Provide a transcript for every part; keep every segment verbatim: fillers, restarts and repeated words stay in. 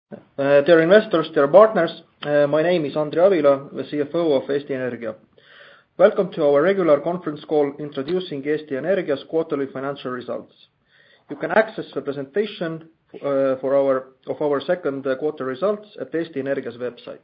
Uh, dear investors, dear partners, uh, my name is Andri Avila, the C F O of Eesti Energia. Welcome to our regular conference call introducing Eesti Energia's quarterly financial results. You can access the presentation uh, for our, of our second uh, quarter results at Eesti Energia's website.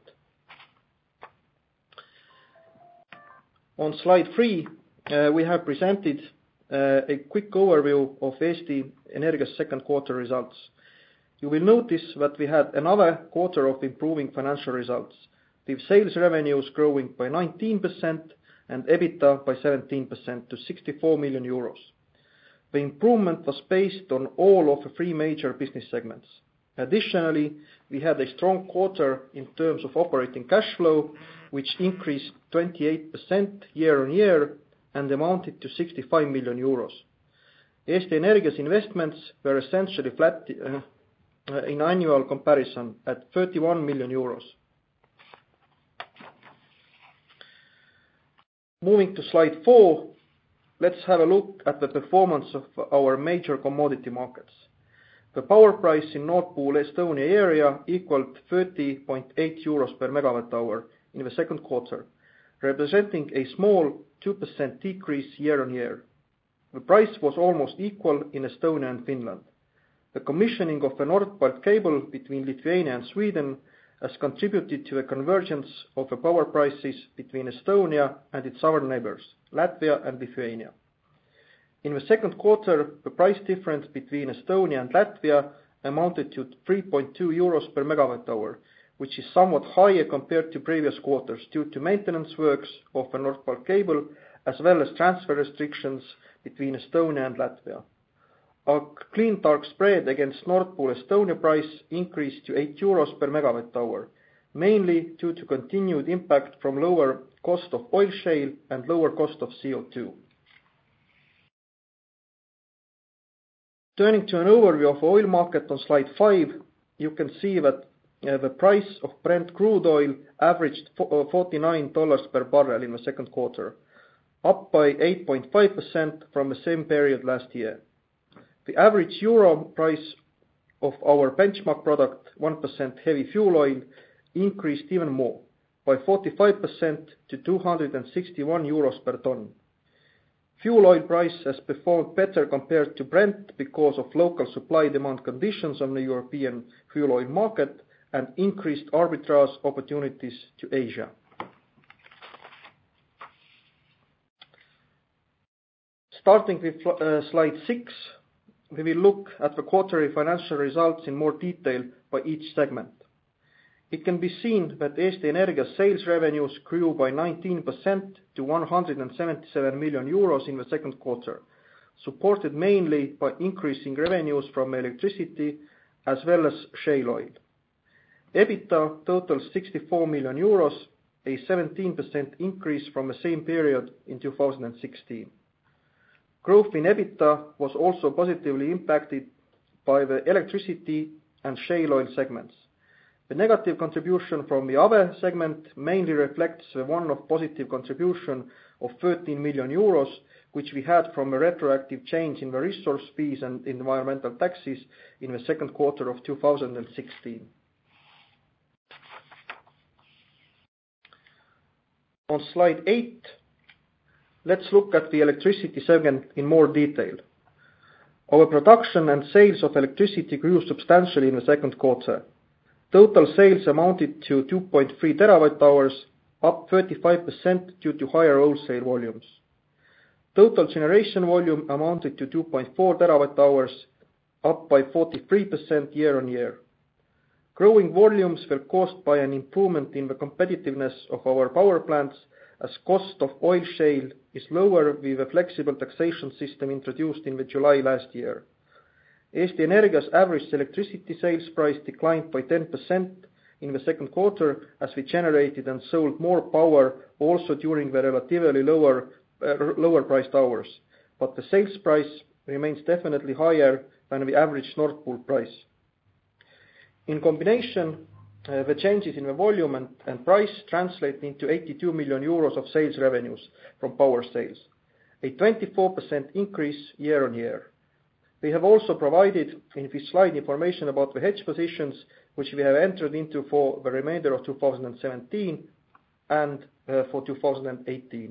On slide three, uh, we have presented uh, a quick overview of Eesti Energia's second quarter results. You will notice that we had another quarter of improving financial results, with sales revenues growing by nineteen percent and EBITDA by seventeen percent to sixty-four million euros. The improvement was based on all of the three major business segments. Additionally, we had a strong quarter in terms of operating cash flow, which increased twenty-eight percent year on year and amounted to sixty-five million euros. Eesti Energia's investments were essentially flat uh, in annual comparison at thirty-one million euros. Moving to slide four, let's have a look at the performance of our major commodity markets. The power price in Nord Pool Estonia area equaled thirty point eight euros per megawatt hour in the second quarter, representing a small two percent decrease year on year. The price was almost equal in Estonia and Finland. The commissioning of the Nord-Baltic cable between Lithuania and Sweden has contributed to the convergence of the power prices between Estonia and its southern neighbors, Latvia and Lithuania. In the second quarter, the price difference between Estonia and Latvia amounted to three point two euros per megawatt hour, which is somewhat higher compared to previous quarters due to maintenance works of the Nord-Baltic cable as well as transfer restrictions between Estonia and Latvia. Our clean dark spread against Nord Pool Estonia price increased to eight euros per megawatt hour, mainly due to continued impact from lower cost of oil shale and lower cost of C O two. Turning to an overview of the oil market on slide five, you can see that uh, the price of Brent crude oil averaged forty-nine dollars per barrel in the second quarter, up by eight point five percent from the same period last year. The average euro price of our benchmark product, one percent heavy fuel oil, increased even more, by forty-five percent to two hundred sixty-one euros per ton. Fuel oil price has performed better compared to Brent because of local supply-demand conditions on the European fuel oil market and increased arbitrage opportunities to Asia. Starting with uh, slide six, we will look at the quarterly financial results in more detail by each segment. It can be seen that Eesti Energia's sales revenues grew by nineteen percent to one hundred seventy-seven million euros in the second quarter, supported mainly by increasing revenues from electricity as well as shale oil. EBITDA totaled sixty-four million euros, a seventeen percent increase from the same period in two thousand sixteen. Growth in EBITDA was also positively impacted by the electricity and shale oil segments. The negative contribution from the other segment mainly reflects the one-off positive contribution of thirteen million euros, which we had from a retroactive change in the resource fees and environmental taxes in the second quarter of two thousand sixteen. On slide eight, let's look at the electricity segment in more detail. Our production and sales of electricity grew substantially in the second quarter. Total sales amounted to two point three terawatt hours, up thirty-five percent due to higher wholesale volumes. Total generation volume amounted to two point four terawatt hours, up by forty-three percent year on year. Growing volumes were caused by an improvement in the competitiveness of our power plants, as cost of oil shale is lower with a flexible taxation system introduced in the July last year. Eesti Energia's average electricity sales price declined by ten percent in the second quarter as we generated and sold more power also during the relatively lower, uh, lower priced hours, but the sales price remains definitely higher than the average Nord Pool price. In combination, Uh, the changes in the volume and, and price translate into eighty-two million euros of sales revenues from power sales, a twenty-four percent increase year on year. We have also provided in this slide information about the hedge positions which we have entered into for the remainder of two thousand seventeen and uh, for two thousand eighteen.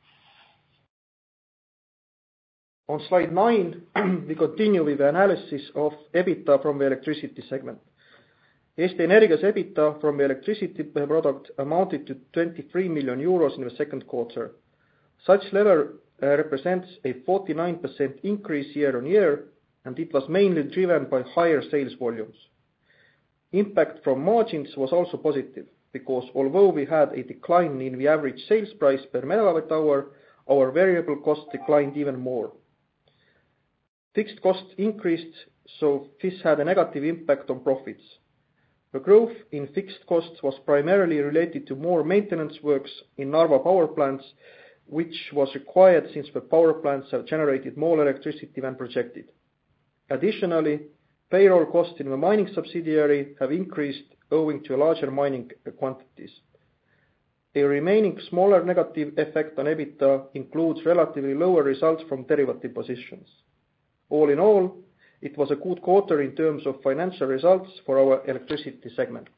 On slide nine, we continue with the analysis of EBITDA from the electricity segment. Eesti Energia's EBITDA from the electricity product amounted to twenty-three million euros in the second quarter. Such level uh, represents a forty-nine percent increase year on year, and it was mainly driven by higher sales volumes. Impact from margins was also positive, because although we had a decline in the average sales price per megawatt hour, our variable cost declined even more. Fixed costs increased, so this had a negative impact on profits. The growth in fixed costs was primarily related to more maintenance works in Narva power plants, which was required since the power plants have generated more electricity than projected. Additionally, payroll costs in the mining subsidiary have increased owing to larger mining quantities. A remaining smaller negative effect on EBITDA includes relatively lower results from derivative positions. All in all, it was a good quarter in terms of financial results for our electricity segment.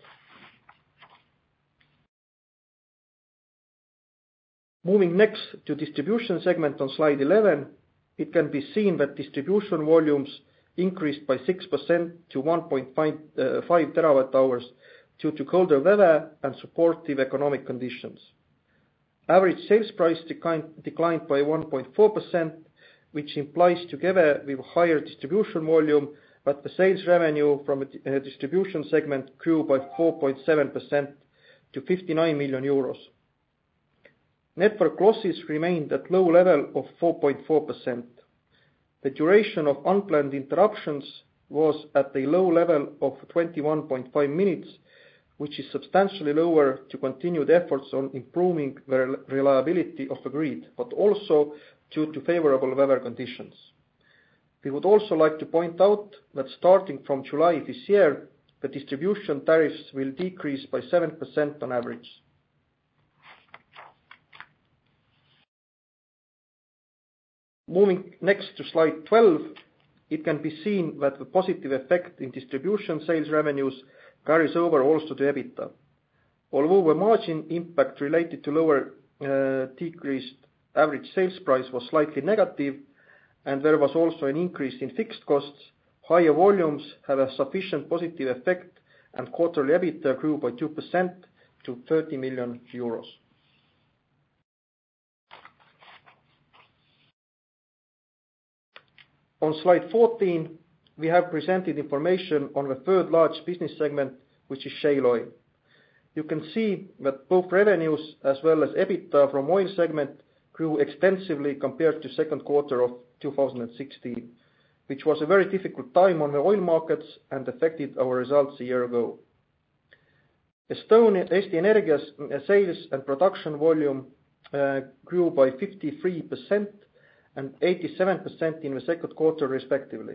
Moving next to distribution segment on slide eleven, it can be seen that distribution volumes increased by six percent to one point five terawatt hours due to colder weather and supportive economic conditions. Average sales price declined, declined by one point four percent, which implies, together with higher distribution volume, that the sales revenue from a distribution segment grew by four point seven percent to fifty-nine million euros. Network losses remained at low level of four point four percent. The duration of unplanned interruptions was at a low level of twenty-one point five minutes, which is substantially lower to continued efforts on improving the reliability of the grid, but also due to favorable weather conditions. We would also like to point out that starting from July this year, the distribution tariffs will decrease by seven percent on average. Moving next to slide twelve, it can be seen that the positive effect in distribution sales revenues carries over also to EBITDA. Although the margin impact related to lower uh, decreased average sales price was slightly negative, and there was also an increase in fixed costs, higher volumes have a sufficient positive effect, and quarterly EBITDA grew by two percent to thirty million euros. On slide fourteen, we have presented information on the third large business segment, which is shale oil. You can see that both revenues as well as EBITDA from oil segment grew extensively compared to second quarter of two thousand sixteen, which was a very difficult time on the oil markets and affected our results a year ago. Estonia, Eesti Energia's sales and production volume uh, grew by fifty-three percent and eighty-seven percent in the second quarter respectively.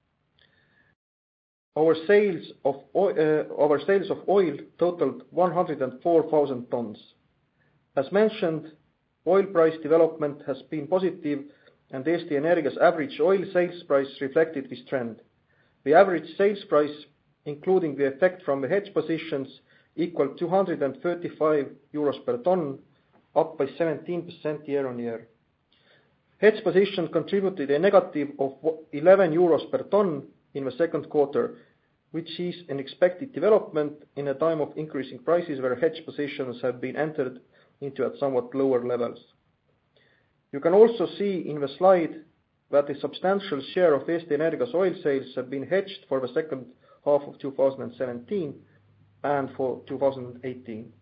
Our sales of oil, uh, our sales of oil totaled one hundred four thousand tons. As mentioned, oil price development has been positive, and Eesti Energia's average oil sales price reflected this trend. The average sales price, including the effect from the hedge positions, equaled two hundred thirty-five euros per ton, up by seventeen percent year on year. Hedge position contributed a negative of eleven euros per ton in the second quarter, which is an expected development in a time of increasing prices where hedge positions have been entered into at somewhat lower levels. You can also see in the slide that a substantial share of Eesti Energia's oil sales have been hedged for the second half of two thousand seventeen and for two thousand eighteen.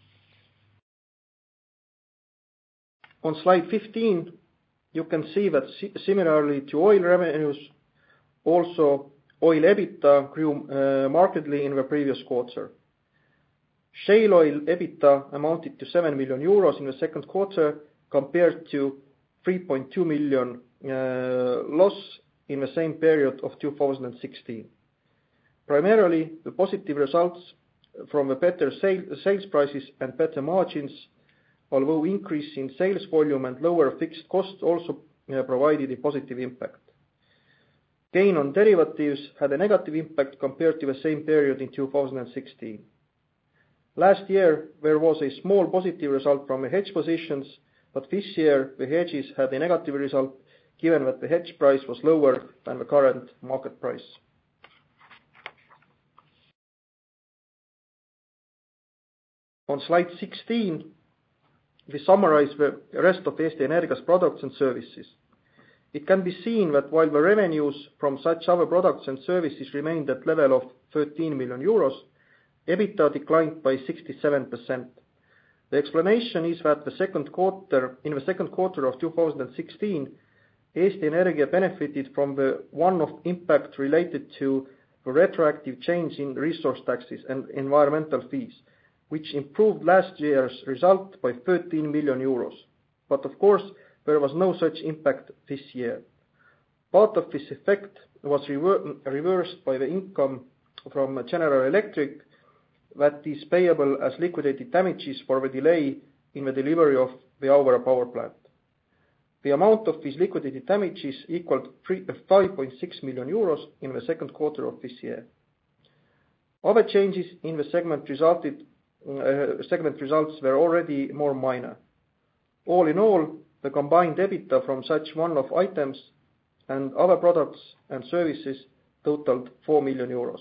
On slide fifteen, you can see that similarly to oil revenues, also oil EBITDA grew uh, markedly in the previous quarter. Shale oil EBITDA amounted to seven million euros in the second quarter compared to three point two million uh, loss in the same period of two thousand sixteen. Primarily, the positive results from the better sale, sales prices and better margins, although increase in sales volume and lower fixed costs also uh, provided a positive impact. Gain on derivatives had a negative impact compared to the same period in two thousand sixteen. Last year there was a small positive result from the hedge positions, but this year the hedges had a negative result given that the hedge price was lower than the current market price. On slide sixteen, we summarize the rest of Eesti Energia's products and services. It can be seen that while the revenues from such other products and services remained at level of thirteen million euros, EBITDA declined by sixty-seven percent. The explanation is that the second quarter, in the second quarter of two thousand sixteen, Eesti Energia benefited from the one-off impact related to the retroactive change in resource taxes and environmental fees, which improved last year's result by thirteen million euros. But of course, there was no such impact this year. Part of this effect was rever- reversed by the income from General Electric that is payable as liquidated damages for the delay in the delivery of the Auvere power plant. The amount of these liquidated damages equaled five point six million euros in the second quarter of this year. Other changes in the segment resulted uh, segment results were already more minor. All in all, the combined EBITDA from such one-off items and other products and services totaled four million euros.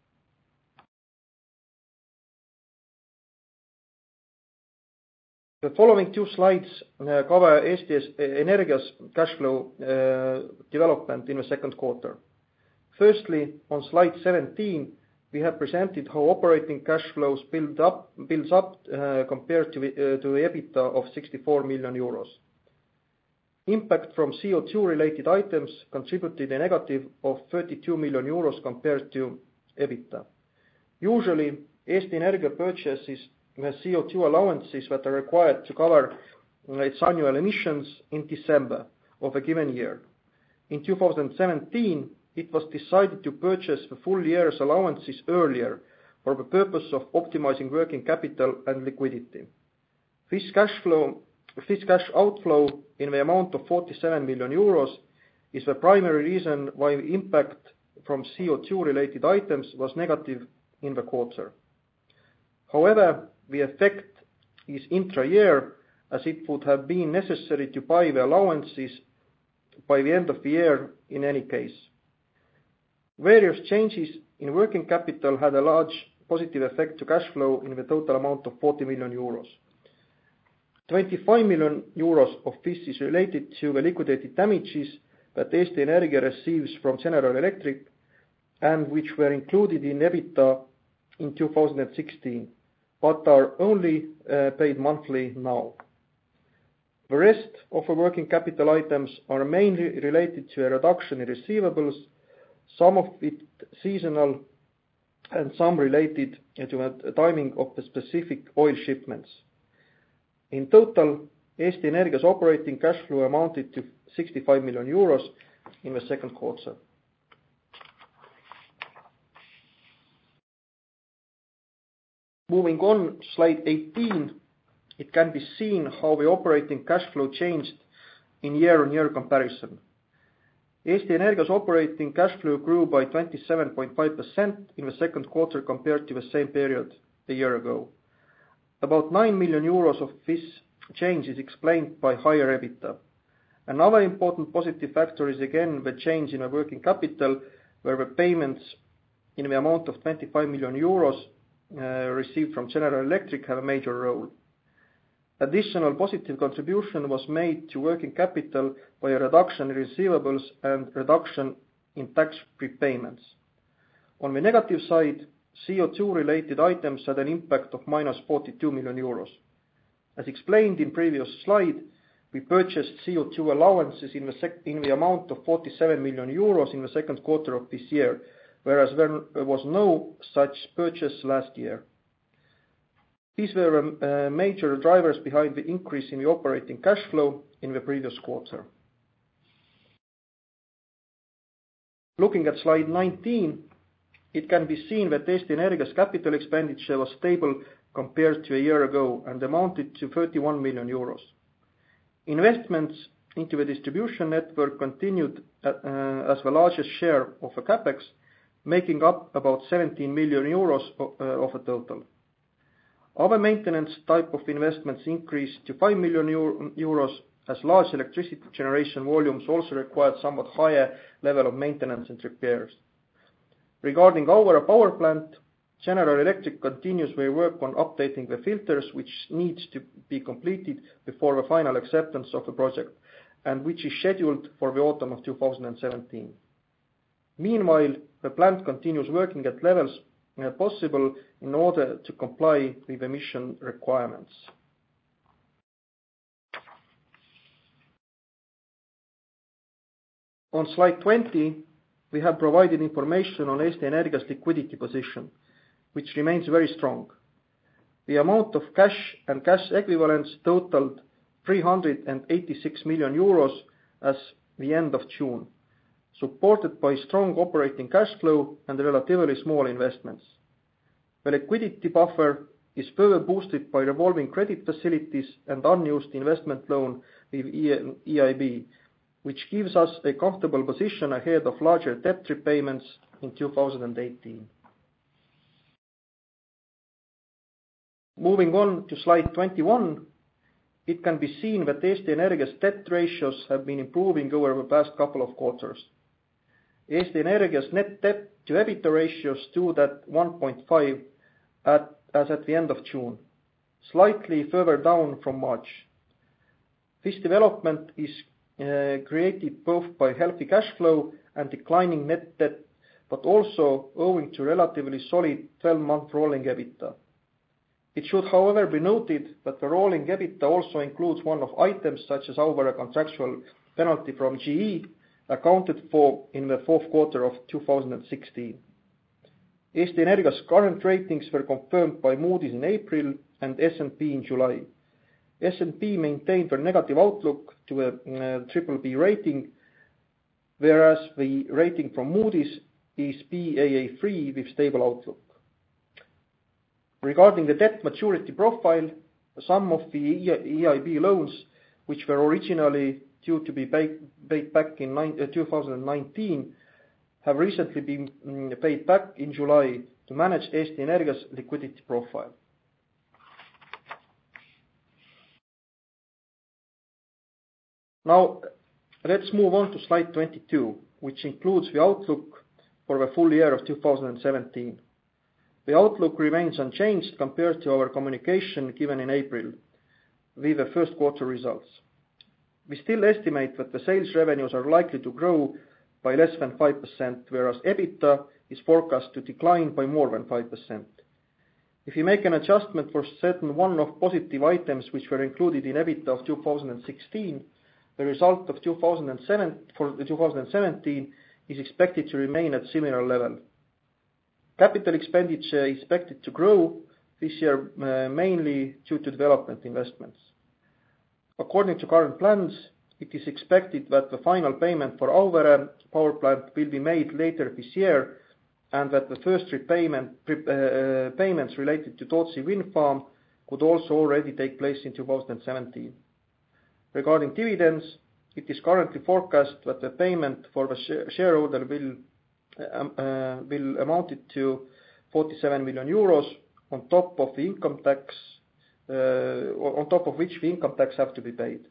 The following two slides uh, cover Eesti Energia's cash flow uh, development in the second quarter. Firstly, on slide seventeen, we have presented how operating cash flows build up, builds up uh, compared to the, uh, to the EBITDA of sixty-four million euros. Impact from C O two related items contributed a negative of thirty-two million euros compared to EBITDA. Usually, Eesti Energia purchases the C O two allowances that are required to cover its annual emissions in December of a given year. In two thousand seventeen, it was decided to purchase the full year's allowances earlier for the purpose of optimizing working capital and liquidity. This cash flow, this cash outflow in the amount of forty-seven million euros is the primary reason why the impact from C O two related items was negative in the quarter. However, the effect is intra-year, as it would have been necessary to buy the allowances by the end of the year in any case. Various changes in working capital had a large positive effect to cash flow in the total amount of forty million euros. twenty-five million euros of this is related to the liquidated damages that Eesti Energia receives from General Electric and which were included in EBITDA in two thousand sixteen, but are only uh, paid monthly now. The rest of the working capital items are mainly related to a reduction in receivables, some of it seasonal and some related to the timing of the specific oil shipments. In total, Eesti Energia's operating cash flow amounted to sixty-five million euros in the second quarter. Moving on, slide eighteen, it can be seen how the operating cash flow changed in year-on-year comparison. Eesti Energia's operating cash flow grew by twenty-seven point five percent in the second quarter compared to the same period a year ago. About nine million euros of this change is explained by higher EBITDA. Another important positive factor is again the change in the working capital, where the payments in the amount of twenty-five million euros uh, received from General Electric have a major role. Additional positive contribution was made to working capital by a reduction in receivables and reduction in tax prepayments. On the negative side, C O two related items had an impact of minus forty-two million euros. As explained in previous slide, we purchased C O two allowances in the, sec- in the amount of forty-seven million euros in the second quarter of this year, whereas there was no such purchase last year. These were uh, major drivers behind the increase in the operating cash flow in the previous quarter. Looking at slide nineteen, it can be seen that Eesti Energia's capital expenditure was stable compared to a year ago and amounted to thirty-one million euros. Investments into the distribution network continued uh, as the largest share of the capex, making up about seventeen million euros of the total. Other maintenance type of investments increased to five million euros, as large electricity generation volumes also required somewhat higher level of maintenance and repairs. Regarding Auvere power plant, General Electric continues their work on updating the filters, which needs to be completed before the final acceptance of the project, and which is scheduled for the autumn of two thousand seventeen. Meanwhile, the plant continues working at levels possible in order to comply with emission requirements. On slide twenty, we have provided information on Eesti Energia's liquidity position, which remains very strong. The amount of cash and cash equivalents totaled three hundred eighty-six million euros as the end of June, supported by strong operating cash flow and relatively small investments. The liquidity buffer is further boosted by revolving credit facilities and unused investment loan with E I B, which gives us a comfortable position ahead of larger debt repayments in two thousand eighteen. Moving on to slide twenty-one, it can be seen that Eesti Energia's debt ratios have been improving over the past couple of quarters. Eesti Energia's net debt to EBITDA ratio stood at one point five at, as at the end of June, slightly further down from March. This development is uh, created both by healthy cash flow and declining net debt, but also owing to relatively solid twelve-month rolling EBITDA. It should, however, be noted that the rolling EBITDA also includes one-off items such as Auvere contractual penalty from G E, accounted for in the fourth quarter of two thousand sixteen. Eesti Energia's current ratings were confirmed by Moody's in April and S and P in July. S and P maintained their negative outlook to a uh, triple B rating, whereas the rating from Moody's is B A A three with stable outlook. Regarding the debt maturity profile, some of the E I B loans, which were originally due to be paid, paid back in two thousand nineteen, have recently been paid back in July to manage Eesti Energia's liquidity profile. Now, let's move on to slide twenty-two, which includes the outlook for the full year of two thousand seventeen. The outlook remains unchanged compared to our communication given in April with the first quarter results. We still estimate that the sales revenues are likely to grow by less than five percent, whereas EBITDA is forecast to decline by more than five percent. If you make an adjustment for certain one-off positive items which were included in EBITDA of two thousand sixteen, the result of two thousand seven, for two thousand seventeen is expected to remain at similar level. Capital expenditure is expected to grow this year uh, mainly due to development investments. According to current plans, it is expected that the final payment for Auvere power plant will be made later this year, and that the first repayment, uh, payments related to Tootsi wind farm could also already take place in two thousand seventeen. Regarding dividends, it is currently forecast that the payment for the shareholder will, um, uh, will amount to forty-seven million euros on top of the income tax, uh, on top of which the income tax have to be paid.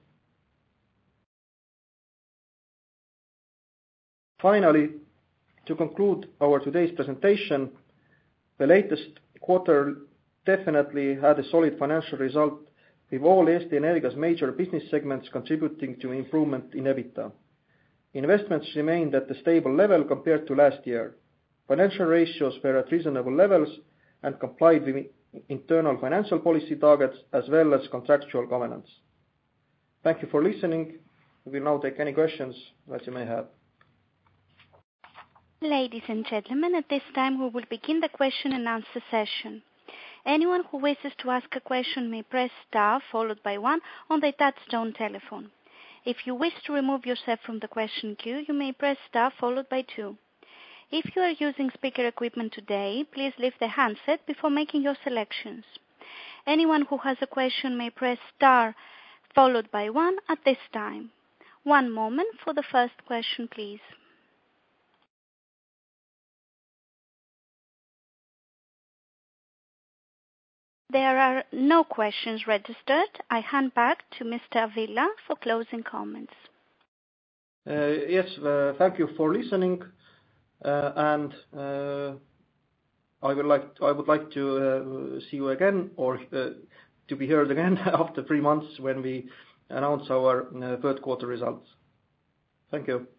Finally, to conclude our today's presentation, the latest quarter definitely had a solid financial result, with all Eesti Energia's major business segments contributing to improvement in EBITDA. Investments remained at a stable level compared to last year. Financial ratios were at reasonable levels and complied with internal financial policy targets as well as contractual covenants. Thank you for listening. We will now take any questions that you may have. Ladies and gentlemen, at this time we will begin the question and answer session. Anyone who wishes to ask a question may press star followed by one on their touch-tone telephone. If you wish to remove yourself from the question queue, you may press star followed by two. If you are using speaker equipment today, please lift the handset before making your selections. Anyone who has a question may press star followed by one at this time. One moment for the first question, please. There are no questions registered. I hand back to Mister Avila for closing comments. Uh, yes, uh, thank you for listening, uh, and uh, I would like I would like to uh, see you again, or uh, to be heard again after three months when we announce our uh, third quarter results. Thank you.